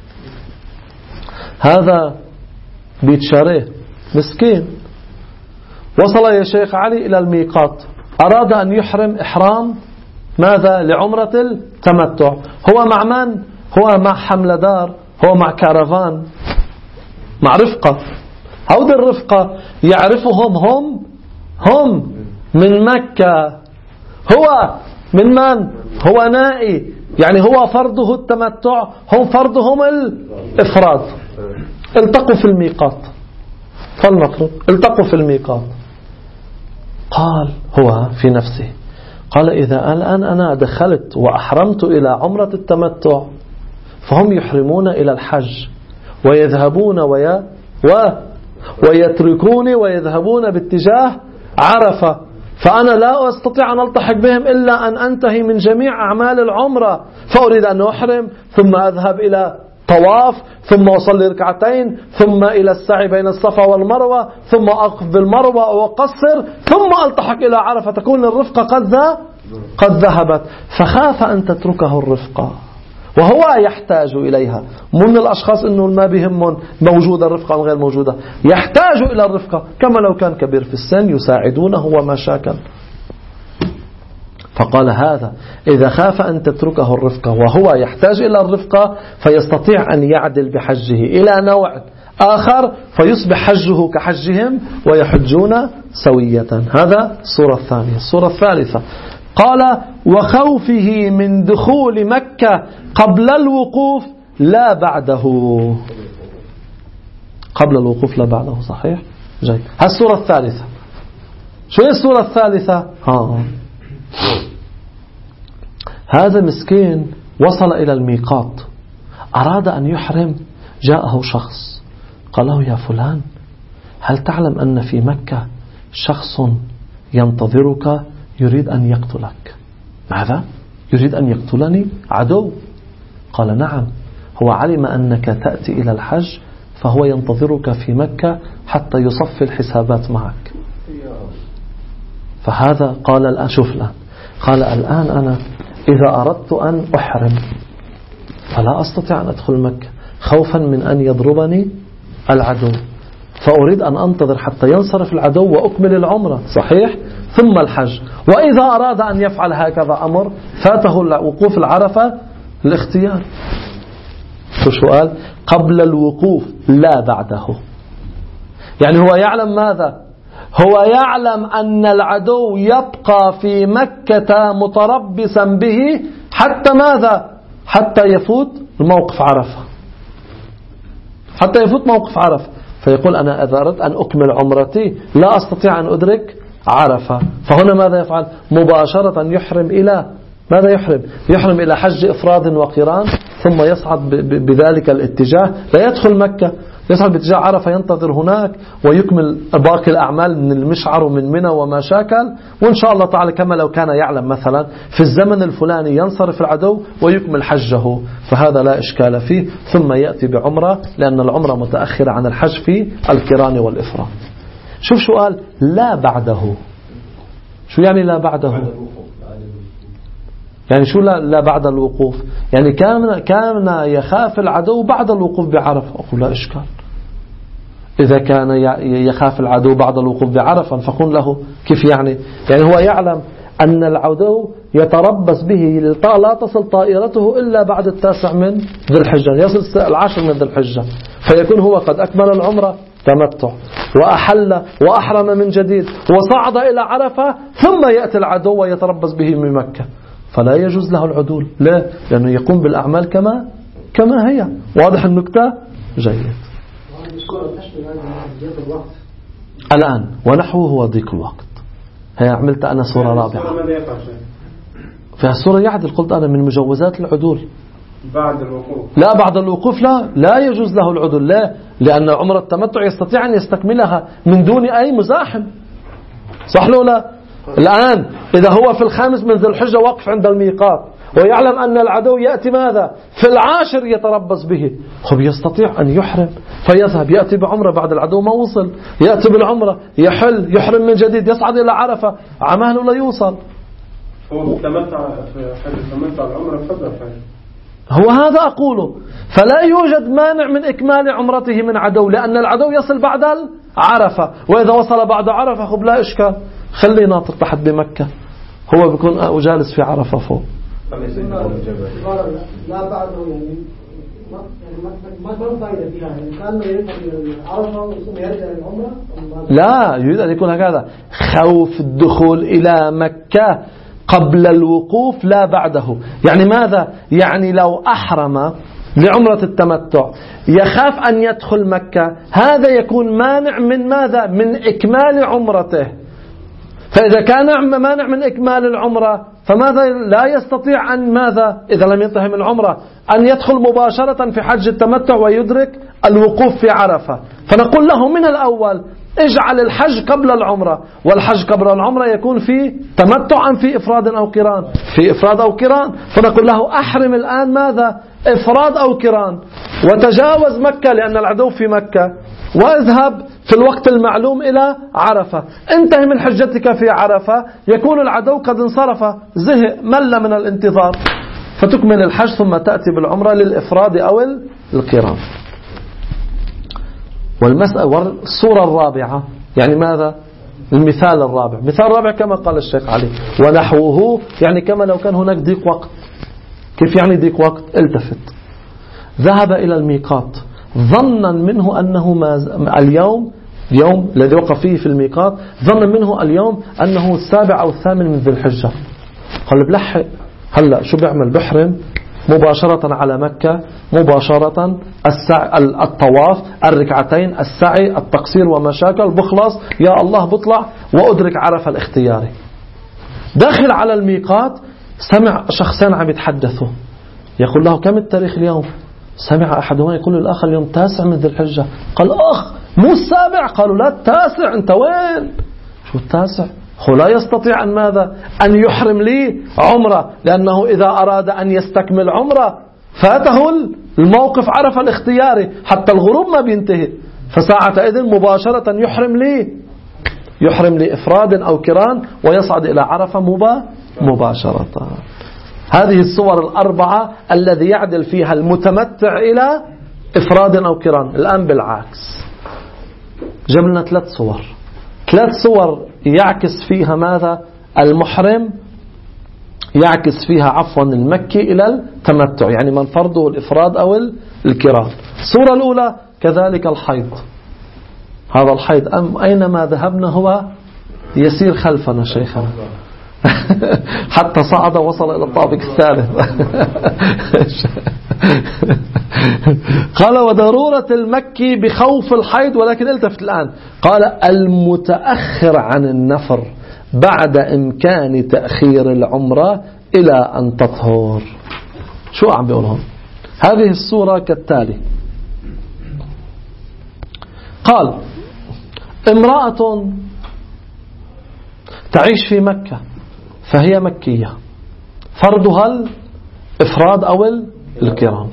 S1: هذا بيتشاريه مسكين، وصل يا شيخ علي إلى الميقات، أراد أن يحرم إحرام ماذا؟ لعمرة التمتع. هو مع من؟ هو مع حمل دار، هو مع كارفان، مع رفقة. هود الرفقة يعرفهم هم من مكة. هو من من؟ هو نائي، يعني هو فرضه التمتع، هم فرضهم الإفراد. التقوا في الميقات، فلنفرض التقوا في الميقات. قال هو في نفسه، قال إذا الآن أنا دخلت وأحرمت إلى عمرة التمتع، فهم يحرمون إلى الحج ويذهبون ويتركوني ويذهبون باتجاه عرفة، فأنا لا أستطيع أن ألتحق بهم إلا أن أنتهي من جميع أعمال العمرة، فأريد أن أحرم ثم أذهب إلى طواف ثم أصلي ركعتين ثم إلى السعي بين الصفا والمروة ثم أقف بالمروة وأقصر ثم ألتحق إلى عرفة، تكون الرفقة قد ذهبت. فخاف أن تتركه الرفقة وهو يحتاج إليها. من الأشخاص أنه ما بهم موجودة الرفقة أو غير موجودة، يحتاج إلى الرفقة كما لو كان كبير في السن يساعدونه وما شاكل. فقال هذا إذا خاف أن تتركه الرفقة وهو يحتاج إلى الرفقة فيستطيع أن يعدل بحجه إلى نوع آخر فيصبح حجه كحجهم ويحجون سوية. هذا الصورة الثانية. الصورة الثالثة قال وخوفه من دخول مكة قبل الوقوف لا بعده. قبل الوقوف لا بعده، صحيح؟ جيد. الصورة الثالثة. شو هي الصورة الثالثة؟ هذا مسكين وصل إلى الميقات، أراد أن يحرم، جاءه شخص قال له يا فلان هل تعلم أن في مكة شخص ينتظرك يريد أن يقتلك؟ ماذا؟ يريد أن يقتلني؟ عدو؟ قال نعم، هو علم أنك تأتي إلى الحج فهو ينتظرك في مكة حتى يصفي الحسابات معك. فهذا قال الآن شوف الآن، قال الآن أنا إذا أردت أن أحرم فلا أستطيع أن أدخل مكة خوفا من أن يضربني العدو، فأريد أن أنتظر حتى ينصرف العدو وأكمل العمرة، صحيح؟ ثم الحج. وإذا أراد أن يفعل هكذا أمر فاته وقوف العرفة الاختيار. شو قال؟ قبل الوقوف لا بعده. يعني هو يعلم ماذا؟ هو يعلم أن العدو يبقى في مكة متربصا به حتى ماذا؟ حتى يفوت موقف عرفة، حتى يفوت موقف عرفة. فيقول أنا إذا أردت أن أكمل عمرتي لا أستطيع أن أدرك عرفة، فهنا ماذا يفعل؟ مباشرة يحرم إلى ماذا؟ يحرم إلى حج إفراد وقران، ثم يصعد بذلك الاتجاه، لا يدخل مكة، يصعد باتجاه عرفة ينتظر هناك ويكمل باقي الأعمال من المشعر ومن منى وما شاكل، وإن شاء الله تعالى كما لو كان يعلم مثلا في الزمن الفلاني ينصرف العدو ويكمل حجه، فهذا لا إشكال فيه. ثم يأتي بعمرة لأن العمرة متأخرة عن الحج في القران والإفراد. شوف شو قال؟ لا بعده. شو يعني لا بعده؟ يعني شو لا بعد الوقوف؟ يعني كان يخاف العدو بعد الوقوف بعرفة. أقول لا إشكال، إذا كان يخاف العدو بعد الوقوف بعرفة فقل له كيف يعني هو يعلم أن العدو يتربص به لا تصل طائرته إلا بعد 9 من ذي الحجة، يصل 10 من ذي الحجة، فيكون هو قد أكمل العمرة تمتع وأحل وأحرم من جديد وصعد إلى عرفة، ثم يأتي العدو ويتربص به من مكة، فلا يجوز له العدول. لا، لأنه يقوم بالأعمال كما هي. واضح النكتة؟ جيد. الآن ونحوه هو ضيق الوقت. هي عملت أنا صورة رابعة في الصورة يعدل. قلت أنا من مجوزات العدول
S4: بعد الوقوف. لا
S1: بعد الوقوف لا يجوز له العدول. لا، لأن عمرة التمتع يستطيع أن يستكملها من دون أي مزاحم، صح له لا؟ الآن إذا هو في 5 من ذي الحجة وقف عند الميقات ويعلم أن العدو يأتي ماذا؟ في 10 يتربص به، هو يستطيع أن يحرم فيذهب يأتي بعمرة بعد العدو ما وصل، يأتي بالعمرة يحرم من جديد، يصعد إلى عرفة، عماله لا يوصل.
S4: هو تمتع في حج تمتع العمرة فضل حج.
S1: هو هذا أقوله. فلا يوجد مانع من إكمال عمرته من عدو، لأن العدو يصل بعد عرفة، وإذا وصل بعد عرفة خب لا إشكال، خلي ناطر تحت بمكة، هو بيكون جالس في عرفة فوق.
S2: لا بعده يعني ما فايدة فيها، يعني كان يرجع العرفة ثم يرجع للعمرة.
S1: لا يريد أن يكون هكذا، خوف الدخول إلى مكة قبل الوقوف لا بعده. يعني ماذا؟ يعني لو أحرم لعمرة التمتع يخاف أن يدخل مكة، هذا يكون مانع من ماذا؟ من إكمال عمرته. فإذا كان مانع من إكمال العمرة فماذا؟ لا يستطيع أن ماذا إذا لم ينتهي من العمرة أن يدخل مباشرة في حج التمتع ويدرك الوقوف في عرفة. فنقول له من الأول اجعل الحج قبل العمرة، والحج قبل العمرة يكون في تمتع أم في إفراد أو قران؟ في إفراد أو قران. فنقول له أحرم الآن ماذا؟ إفراد أو قران، وتجاوز مكة لأن العدو في مكة، واذهب في الوقت المعلوم إلى عرفة. انتهي من حجتك في عرفة، يكون العدو قد انصرف، زهق، مل من الانتظار، فتكمل الحج ثم تأتي بالعمرة للإفراد أو القران. والصورة الرابعة يعني ماذا؟ المثال الرابع. مثال الرابع كما قال الشيخ علي ونحوه، يعني كما لو كان هناك ضيق وقت. كيف يعني ضيق وقت؟ التفت. ذهب إلى الميقات ظنا منه أنه اليوم الذي وقف فيه في الميقات، ظنا منه اليوم أنه 7 أو 8 من ذي الحجة. قال بلحق هلأ شو بيعمل؟ بحرم مباشرة على مكة، مباشرة الطواف، الركعتين، السعي، التقصير ومشاكل، بخلص يا الله بطلع وأدرك عرفة الاختياري. داخل على الميقات سمع شخصين عم يتحدثوا، يقول له كم التاريخ اليوم؟ سمع أحدهما يقول للآخر اليوم 9 من ذي الحجة. قال مو 7؟ قالوا لا 9. أنت وين؟ شو 9؟ هو لا يستطيع أن ماذا؟ أن يحرم لي عمرة، لأنه إذا أراد أن يستكمل عمرة فاته الموقف عرف الاختياري، حتى الغروب ما بينتهي، فساعة إذن مباشرة يحرم لي إفراد أو قران ويصعد إلى عرفة مباشرة. هذه الصور الأربعة الذي يعدل فيها المتمتع إلى إفراد أو قران. الآن بالعكس جاب لنا 3 صور يعكس فيها ماذا؟ المحرم يعكس فيها عفوا المكي إلى التمتع، يعني من فرضه الإفراد أو القران. الصورة الأولى كذلك الحيض. هذا الحيض أينما ذهبنا هو يسير خلفنا شيخنا حتى صعد وصل إلى الطابق الثالث قال وضرورة المكي بخوف الحيض، ولكن التفت الآن قال المتأخر عن النفر بعد إمكان تأخير العمرة إلى أن تطهر. شو عم بيقولهم؟ هذه الصورة كالتالي. قال امرأة تعيش في مكة فهي مكية، فرضها الإفراد أو القران.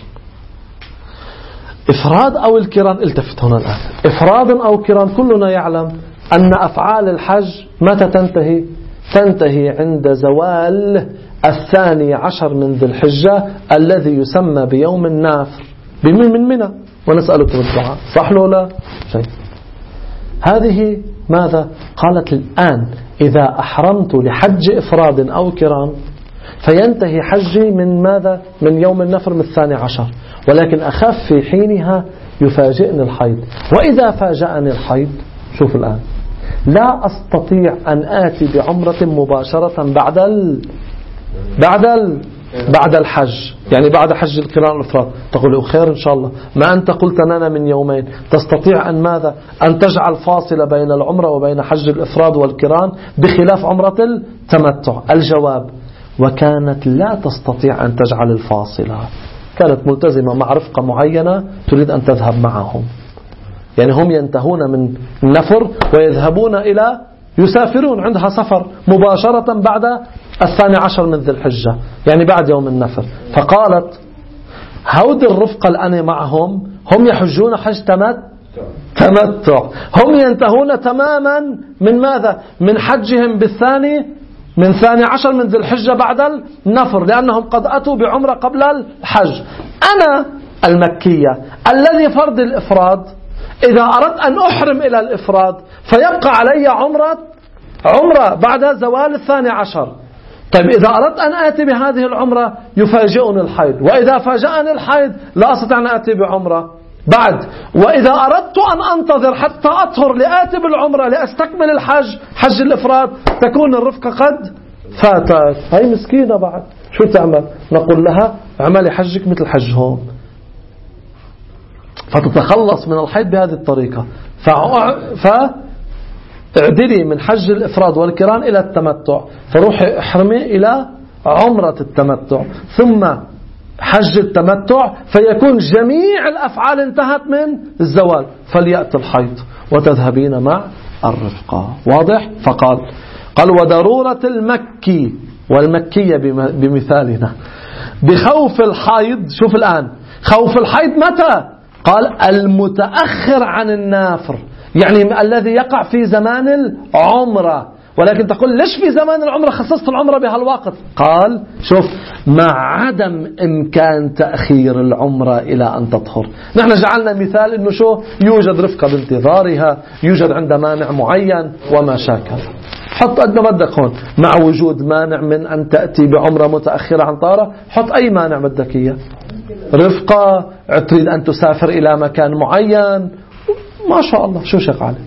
S1: إفراد أو القران، التفت هنا الآن، إفراد أو قران، كلنا يعلم أن أفعال الحج متى تنتهي؟ تنتهي عند زوال 12 من ذي الحجة الذي يسمى بيوم النافر من منى، ونسألكم الدعاء، صح له لا؟ شيء. هذه ماذا؟ قالت الآن إذا أحرمت لحج إفراد أو قران فينتهي حجي من ماذا؟ من يوم النفر من 12، ولكن أخاف في حينها يفاجئني الحيض. وإذا فاجأني الحيض شوف الآن لا أستطيع أن آتي بعمرة مباشرة بعد الحج، يعني بعد حج القران والإفراد. تقول خير إن شاء الله، ما أنت قلت لنا من يومين، تستطيع أن ماذا؟ أن تجعل فاصلة بين العمرة وبين حج الإفراد والقران بخلاف عمرة التمتع. الجواب وكانت لا تستطيع أن تجعل الفاصلة، كانت ملتزمة مع رفقة معينة تريد أن تذهب معهم، يعني هم ينتهون من النفر ويذهبون إلى يسافرون، عندها سفر مباشرة بعد 12 من ذي الحجة، يعني بعد يوم النفر. فقالت هود الرفقة الآن معهم هم يحجون حج تمتع، هم ينتهون تماما من ماذا؟ من حجهم بالثاني من 12 من ذي الحجة بعد النفر، لأنهم قد أتوا بعمرة قبل الحج. أنا المكية الذي فرض الإفراد، إذا أردت أن أحرم إلى الإفراد فيبقى علي عمرة بعد زوال 12. طيب إذا أردت أن آتي بهذه العمرة يفاجئني الحيض، وإذا فاجأني الحيض لا أستطيع أن آتي بعمرة بعد، وإذا أردت أن أنتظر حتى أطهر لآتي بالعمرة لأستكمل الحج، حج الإفراد، تكون الرفقة قد فاتت. هاي مسكينة بعد شو تعمل؟ نقول لها اعملي حجك مثل حجهم، فتتخلص من الحيض بهذه الطريقة. اعدلي من حج الإفراد والقران إلى التمتع، فروحي احرمي إلى عمرة التمتع ثم حج التمتع، فيكون جميع الأفعال انتهت من الزوال، فليأتي الحيض وتذهبين مع الرفقة. واضح؟ فقال وضرورة المكي والمكية بمثالنا بخوف الحيض. شوف الآن خوف الحيض متى؟ قال المتأخر عن النافر، يعني الذي يقع في زمان العمرة. ولكن تقول ليش في زمان العمرة خصصت العمرة بهالوقت؟ قال شوف، مع عدم إمكان تأخير العمرة إلى أن تطهر. نحن جعلنا مثال إنه شو يوجد رفقة بانتظارها، يوجد عند مانع معين وما شاكل. حط قد ما بدك هون، مع وجود مانع من أن تأتي بعمرة متأخرة عن طارة، حط أي مانع بدك إياه، رفقة، تريد أن تسافر إلى مكان معين، ما شاء الله. شو شيخ علي؟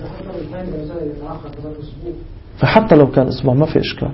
S1: فحتى لو كان أسبوع ما في إشكال.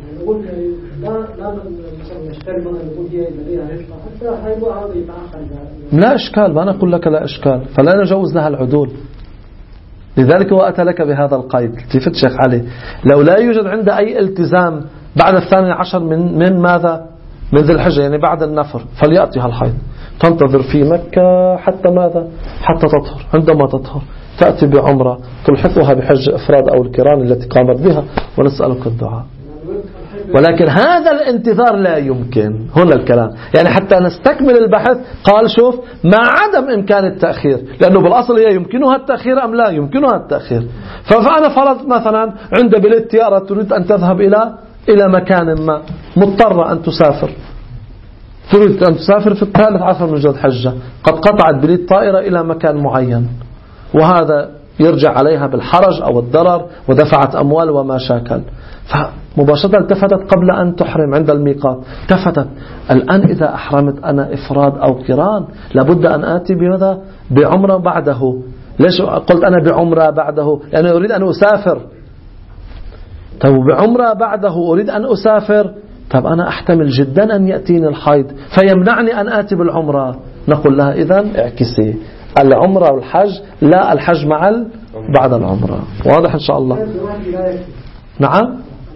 S1: لا إشكال، ما أنا أقول لك لا إشكال، فلا نجوز لها العدول. لذلك هو أتى لك بهذا القيد. التفت شيخ علي، لو لا يوجد عنده أي التزام بعد 12 من ماذا؟ من ذي الحجة، يعني بعد النفر، فليأتيها الحيض، تنتظر في مكة حتى ماذا؟ حتى تطهر. عندما تطهر تأتي بعمرة تلحقها بحج إفراد أو القران التي قامت بها، ونسألك الدعاء. ولكن هذا الانتظار لا يمكن. هنا الكلام، يعني حتى نستكمل البحث. قال شوف، مع عدم إمكان التأخير، لأنه بالأصل هي يمكنها التأخير أم لا يمكنها التأخير. فأنا فرضت مثلا عند بلد طيارة تريد أن تذهب إلى مكان ما، مضطرة أن تسافر، تريد أن تسافر في 13 من ذي الحجة، قد قطعت بلد طائرة إلى مكان معين، وهذا يرجع عليها بالحرج أو الضرر، ودفعت أموال وما شاكل. فمباشرة التفتت قبل أن تحرم عند الميقات، التفتت الآن إذا أحرمت أنا إفراد أو قران لابد أن آتي بماذا؟ بعمرة بعده. ليش قلت أنا بعمرة بعده؟ لأنه أريد أن أسافر. طب بعمرة بعده أريد أن أسافر، طب أنا أحتمل جدا أن يأتيني الحيض فيمنعني أن آتي بالعمرة. نقول لها إذن اعكسي العمرة والحج، لا الحج مع بعد العمرة. واضح إن شاء الله؟ نعم،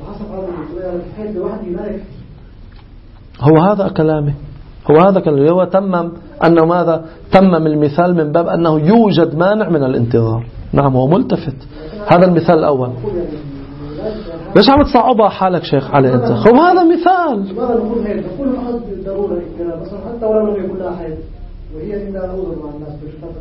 S1: هو هذا كلامي، هو تمم أنه ماذا؟ تمم المثال من باب أنه يوجد مانع من الانتظار. نعم، هو ملتفت. هذا المثال الأول. ليش عم تصعبها حالك شيخ علي أنت؟ هو هذا مثال.
S2: ماذا نقول هيك؟ نقول الأصل بالضرورة مثلا حتى ولو لم يكن لها حيض، وهي عندها عذر مع الناس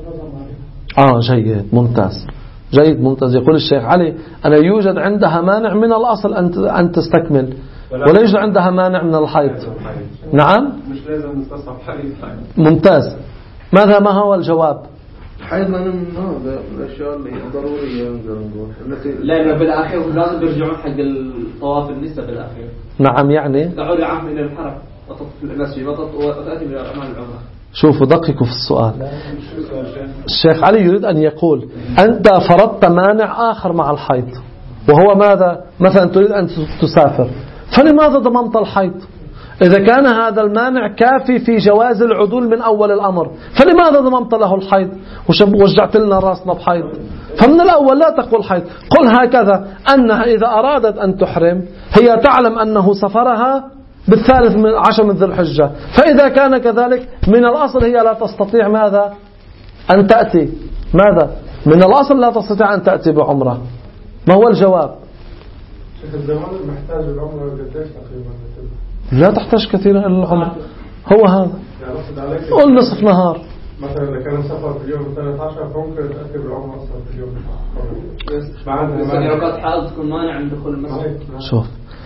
S1: جيد، ممتاز، جيد، ممتاز. يقول الشيخ علي أنا يوجد عندها مانع من الأصل أن تستكمل، ولا يوجد عندها مانع من الحيض. نعم،
S4: مش لازم نستصعب حيض.
S1: ممتاز. ما هو الجواب؟
S5: حيض من هذا الأشياء اللي ضرورية التي
S3: لا بالأخير لازم بيرجعون حق الطواف النساء بالأخير.
S1: نعم، يعني
S3: تعود عام إلى الحرم المسجد وتأتي بأعمال العمرة.
S1: شوفوا دققوا في السؤال. الشيخ علي يريد أن يقول أنت فرضت مانع آخر مع الحيض، وهو ماذا؟ مثلا تريد أن تسافر، فلماذا ضممت الحيض؟ إذا كان هذا المانع كافي في جواز العدول من أول الأمر، فلماذا ضممت له الحيض وجعت لنا راسنا بحيض؟ فمن الأول لا تقول حيض، قل هكذا أنها إذا أرادت أن تحرم هي تعلم أنه سفرها بالثالث من 10 من ذي الحجة، فإذا كان كذلك من الأصل هي لا تستطيع ماذا؟ أن تأتي ماذا؟ من الأصل لا تستطيع أن تأتي بعمرة. ما هو الجواب؟
S4: شيخ الزمان محتاج العمرة قديش تقريبا؟
S1: لا تحتاج كثيرا إلى العمرة. هو هذا، قل نصف نهار
S4: مثلا. إذا كان سفر في اليوم 13 فممكن تأتي بالعمرة أصلا في اليوم.
S3: بس أوقات حائض تكون مانع من دخول المسجد.
S1: شوف،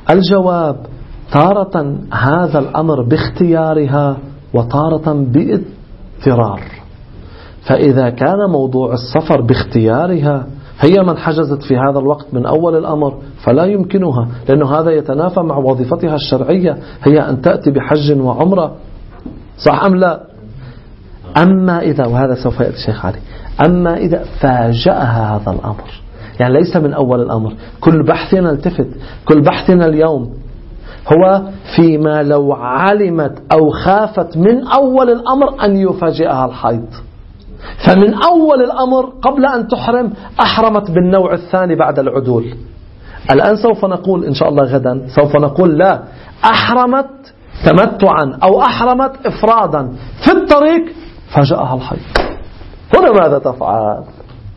S1: الجواب تارة هذا الأمر باختيارها وتارة باضطرار. فإذا كان موضوع السفر باختيارها، هي من حجزت في هذا الوقت من أول الأمر، فلا يمكنها، لأنه هذا يتنافى مع وظيفتها الشرعية، هي أن تأتي بحج وعمرة، صح أم لا؟ أما إذا، وهذا سوف يأتي الشيخ علي، أما إذا فاجأها هذا الأمر، يعني ليس من أول الأمر، كل بحثنا التفت، كل بحثنا اليوم هو فيما لو علمت أو خافت من أول الأمر أن يفاجئها الحيض، فمن أول الأمر قبل أن تحرم أحرمت بالنوع الثاني بعد العدول. الآن سوف نقول إن شاء الله غدا، سوف نقول لا، أحرمت تمتعا أو أحرمت إفرادا، في الطريق فاجأها الحيض، هنا ماذا تفعل؟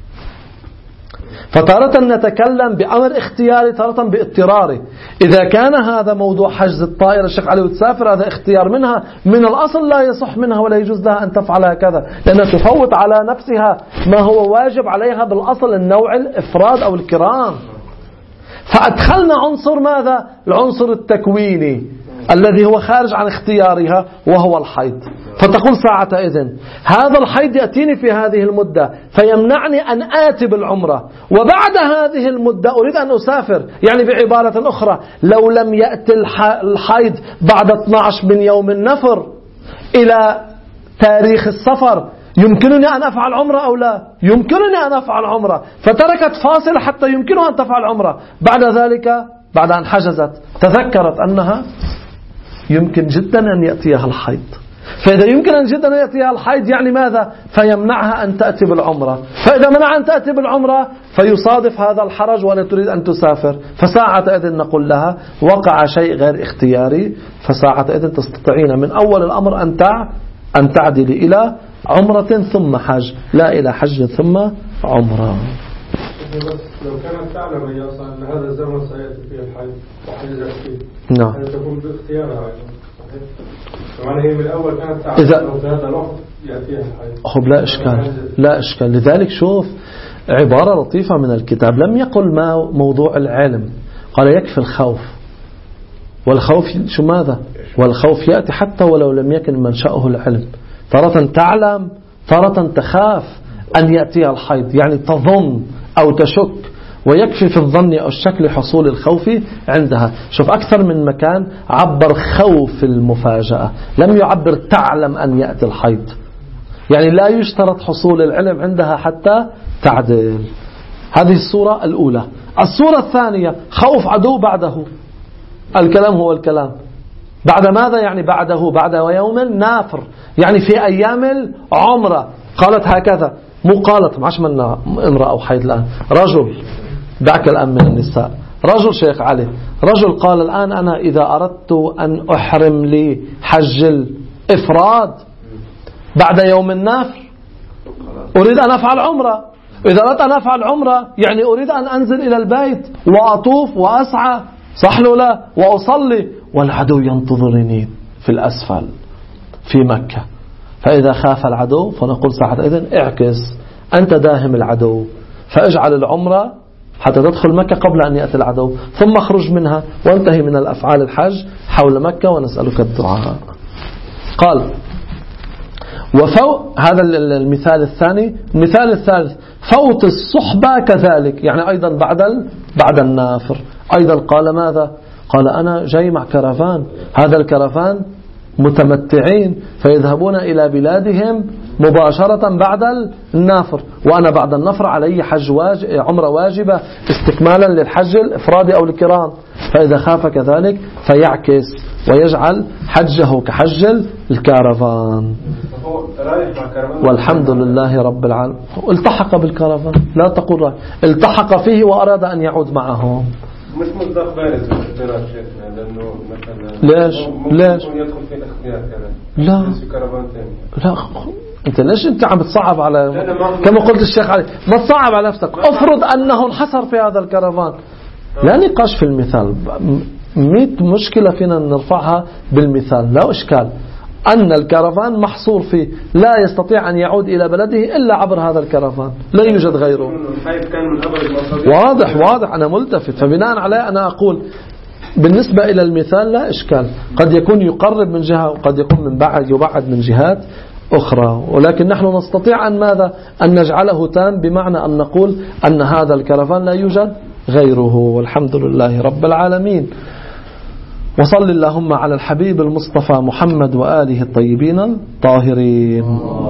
S1: فتارة نتكلم بأمر اختياري، تارة باضطراري. إذا كان هذا موضوع حجز الطائرة الشيخ علي وتسافر، هذا اختيار منها، من الأصل لا يصح منها ولا يجوز لها أن تفعل هكذا، لأنها تفوت على نفسها ما هو واجب عليها بالأصل، النوع الإفراد أو الكرام. فأدخلنا عنصر ماذا؟ العنصر التكويني الذي هو خارج عن اختيارها وهو الحيض. فتقول ساعة إذن هذا الحيض يأتيني في هذه المدة فيمنعني أن آتي بالعمرة، وبعد هذه المدة أريد أن أسافر. يعني بعبارة أخرى، لو لم يأتي الحيض بعد 12 من يوم النفر إلى تاريخ السفر، يمكنني أن أفعل عمرة أو لا؟ يمكنني أن أفعل عمرة، فتركت فاصلة حتى يمكنها أن تفعل عمرة. بعد ذلك بعد أن حجزت تذكرت أنها يمكن جدا أن يأتيها الحيض، فإذا يمكن أن جدا أن يأتيها الحيض يعني ماذا؟ فيمنعها أن تأتي بالعمرة. فإذا منع أن تأتي بالعمرة فيصادف هذا الحرج ولا تريد أن تسافر، فساعة إذن نقول لها وقع شيء غير اختياري، فساعة إذن تستطيعين من أول الأمر أن تعدلي إلى عمرة ثم حج، لا إلى حج ثم عمرة.
S4: لو كانت تعلم هي أصلا أن هذا الزمن سيأتي فيه الحيض وحجزت فيه،
S1: نعم،
S4: هذا تكون باختيارها أيضا، صحيح؟ طبعا هي من الأول كانت تعلم أنه في هذا الوقت يأتيها الحيض.
S1: لا إشكال، لا إشكال. لذلك شوف عبارة لطيفة من الكتاب، لم يقل ما موضوع العلم، قال يكفي الخوف. والخوف شو ماذا؟ والخوف يأتي حتى ولو لم يكن منشأه العلم. تارة تعلم، تارة تخاف أن يأتيها الحيض، يعني تظن أو تشك، ويكفي في الظن أو الشك لحصول الخوف عندها. شوف أكثر من مكان عبر خوف المفاجأة، لم يعبر تعلم أن يأتي الحيض، يعني لا يشترط حصول العلم عندها حتى تعدل. هذه الصورة الأولى. الصورة الثانية خوف عدو بعده، الكلام هو الكلام بعد ماذا؟ يعني بعد يوم نافر، يعني في أيام العمرة. قالت هكذا، مو قالت معش من امرأة أو حيض الآن، رجل، دعك الآن من النساء، رجل شيخ علي، رجل قال الآن أنا إذا أردت أن أحرم لي حج الإفراد بعد يوم النافر أريد أن أفعل عمرة. إذا أردت أن أفعل عمرة يعني أريد أن أنزل إلى البيت وأطوف وأسعى، صح له لا، وأصلي، والعدو ينتظرني في الأسفل في مكة. فإذا خاف العدو فنقول ساعة إذن اعكس، أنت داهم العدو، فاجعل العمرة حتى تدخل مكة قبل أن يأتي العدو، ثم اخرج منها وانتهي من الأفعال الحج حول مكة ونسألك الدعاء. قال وفوت هذا المثال الثاني. المثال الثالث فوت الصحبة كذلك، يعني أيضا بعد النافر أيضا قال ماذا؟ قال أنا جاي مع كرفان، هذا الكرفان متمتعين فيذهبون إلى بلادهم مباشرة بعد النافر، وأنا بعد النفر علي عمرة واجبة استكمالا للحج الإفرادي أو الكرام. فإذا خاف كذلك فيعكس ويجعل حجه كحج الكرفان. والحمد لله رب العالمين. التحق بالكرفان، لا تقول رأي، التحق فيه وأراد أن يعود معهم.
S4: مش مصدق بارز بالاختيارات شيخنا، لأنه مثلا
S1: ليش
S4: يدخل في الاختيار كذا،
S1: لا لا أنت ليش أنت عم بتصعب على، كما قلت الشيخ علي ما تصعب على نفسك. أفرض أنه انحصر في هذا الكرفان، لا نقاش في المثال، 100 مشكلة فينا نرفعها بالمثال، لا إشكال. أن الكرفان محصور فيه، لا يستطيع أن يعود إلى بلده إلا عبر هذا الكرفان، لا يوجد غيره. واضح أنا ملتفت. فبناء عليه أنا أقول بالنسبة إلى المثال لا إشكال، قد يكون يقرب من جهة وقد يكون من بعد يبعد من جهات أخرى، ولكن نحن نستطيع أن ماذا؟ أن نجعله تام، بمعنى أن نقول أن هذا الكرفان لا يوجد غيره. والحمد لله رب العالمين. وصل اللهم على الحبيب المصطفى محمد وآله الطيبين الطاهرين.